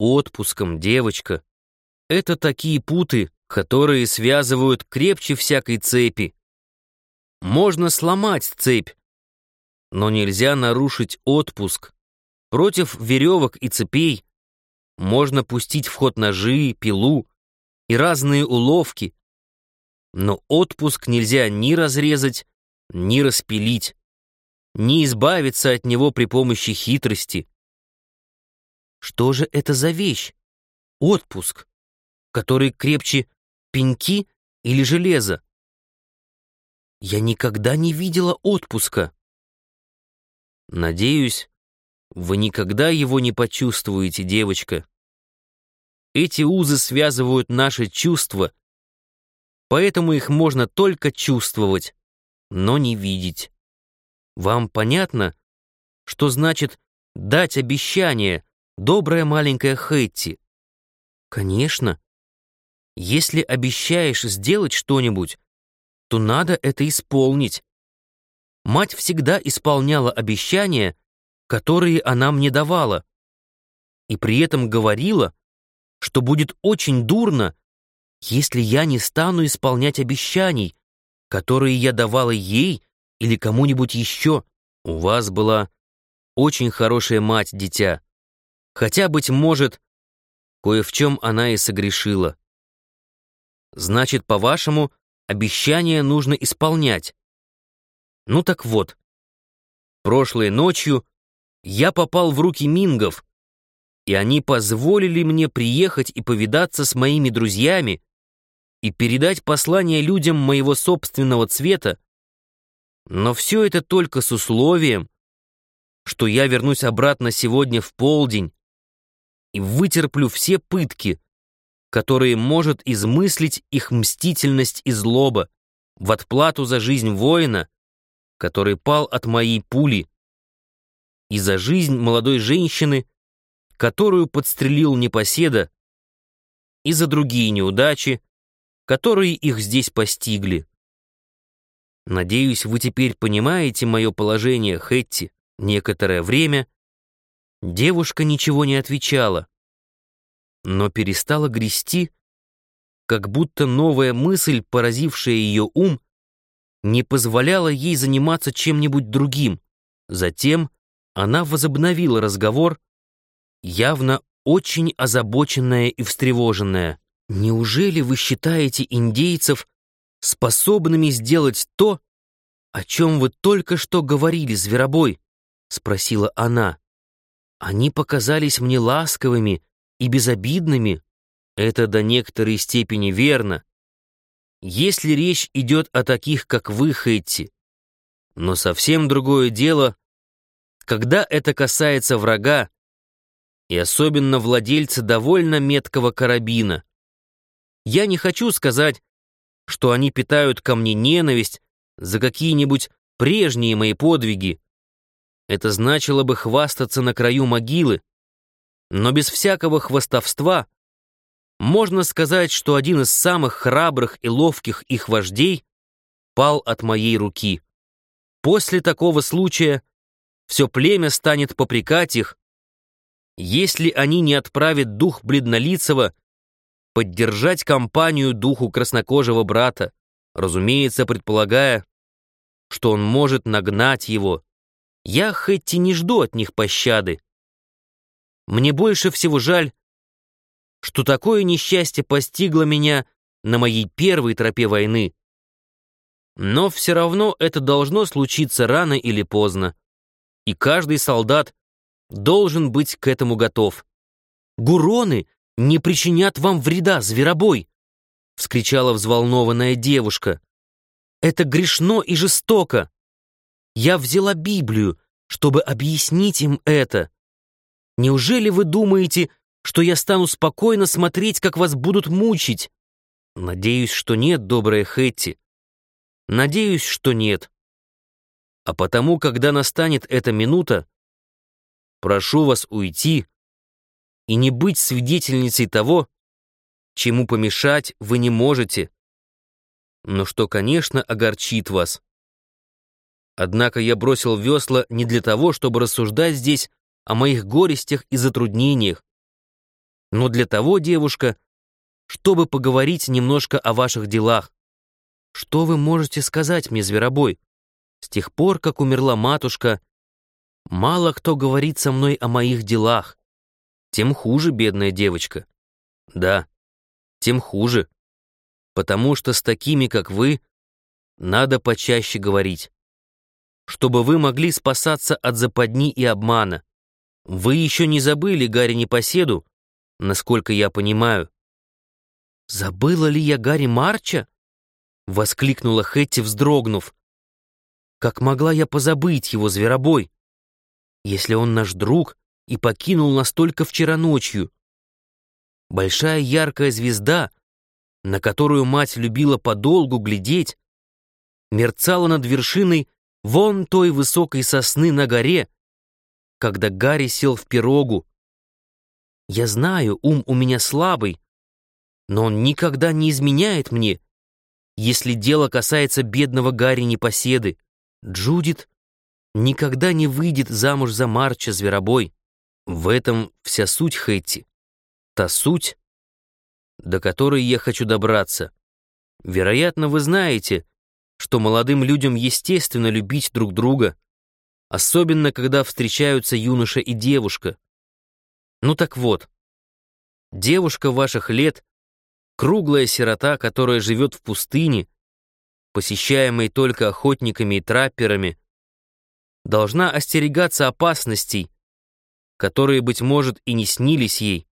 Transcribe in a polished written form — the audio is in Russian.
отпуском, девочка. Это такие путы, которые связывают крепче всякой цепи. Можно сломать цепь, но нельзя нарушить отпуск. Против веревок и цепей можно пустить в ход ножи, пилу и разные уловки, но отпуск нельзя ни разрезать, ни распилить, ни избавиться от него при помощи хитрости. Что же это за вещь? Отпуск, который крепче пеньки или железа? Я никогда не видела отпуска. Надеюсь, вы никогда его не почувствуете, девочка. Эти узы связывают наши чувства, поэтому их можно только чувствовать, но не видеть. Вам понятно, что значит дать обещание, добрая маленькая Хэтти? Конечно. Если обещаешь сделать что-нибудь, то надо это исполнить. Мать всегда исполняла обещания, которые она мне давала, и при этом говорила, что будет очень дурно, если я не стану исполнять обещаний, которые я давала ей или кому-нибудь еще. У вас была очень хорошая мать, дитя, хотя, быть может, кое в чем она и согрешила. Значит, по-вашему, обещания нужно исполнять. Ну так вот, прошлой ночью я попал в руки мингов, и они позволили мне приехать и повидаться с моими друзьями и передать послание людям моего собственного цвета, но все это только с условием, что я вернусь обратно сегодня в полдень и вытерплю все пытки, которые может измыслить их мстительность и злоба в отплату за жизнь воина, который пал от моей пули, и за жизнь молодой женщины, которую подстрелил непоседа, и за другие неудачи, которые их здесь постигли. Надеюсь, вы теперь понимаете мое положение, Хэтти. Некоторое время девушка ничего не отвечала, но перестала грести, как будто новая мысль, поразившая ее ум, не позволяла ей заниматься чем-нибудь другим. Затем она возобновила разговор, явно очень озабоченная и встревоженная. «Неужели вы считаете индейцев способными сделать то, о чем вы только что говорили, зверобой?» — спросила она. «Они показались мне ласковыми и безобидными. Это до некоторой степени верно, если речь идет о таких, как вы, Хэтти. Но совсем другое дело, когда это касается врага, и особенно владельца довольно меткого карабина. Я не хочу сказать, что они питают ко мне ненависть за какие-нибудь прежние мои подвиги. Это значило бы хвастаться на краю могилы, но без всякого хвастовства можно сказать, что один из самых храбрых и ловких их вождей пал от моей руки. После такого случая все племя станет попрекать их, если они не отправят дух бледнолицего поддержать компанию духу краснокожего брата, разумеется, предполагая, что он может нагнать его. Я, Хэтти, не жду от них пощады. Мне больше всего жаль, что такое несчастье постигло меня на моей первой тропе войны. Но все равно это должно случиться рано или поздно, и каждый солдат должен быть к этому готов. «Гуроны не причинят вам вреда, зверобой!» — вскричала взволнованная девушка. «Это грешно и жестоко. Я взяла Библию, чтобы объяснить им это. Неужели вы думаете, что я стану спокойно смотреть, как вас будут мучить? Надеюсь, что нет, добрая Хэтти. Надеюсь, что нет. А потому, когда настанет эта минута, прошу вас уйти и не быть свидетельницей того, чему помешать вы не можете, но что, конечно, огорчит вас. Однако я бросил весла не для того, чтобы рассуждать здесь о моих горестях и затруднениях. но для того, девушка, чтобы поговорить немножко о ваших делах. Что вы можете сказать мне, зверобой? С тех пор, как умерла матушка, мало кто говорит со мной о моих делах. Тем хуже, бедная девочка. Да, тем хуже. Потому что с такими, как вы, надо почаще говорить. Чтобы вы могли спасаться от западни и обмана. Вы еще не забыли Гарри Непоседу, насколько я понимаю. «Забыла ли я Гарри Марча?» — воскликнула Хэтти, вздрогнув. «Как могла я позабыть его, зверобой, если он наш друг и покинул нас только вчера ночью? Большая яркая звезда, на которую мать любила подолгу глядеть, мерцала над вершиной вон той высокой сосны на горе, когда Гарри сел в пирогу. Я знаю, ум у меня слабый, но он никогда не изменяет мне, если дело касается бедного Гарри Непоседы. Джудит никогда не выйдет замуж за Марча, зверобой. В этом вся суть, Хэтти. Та суть, до которой я хочу добраться. Вероятно, вы знаете, что молодым людям естественно любить друг друга, особенно когда встречаются юноша и девушка. Ну так вот, девушка ваших лет, круглая сирота, которая живет в пустыне, посещаемой только охотниками и трапперами, должна остерегаться опасностей, которые, быть может, и не снились ей,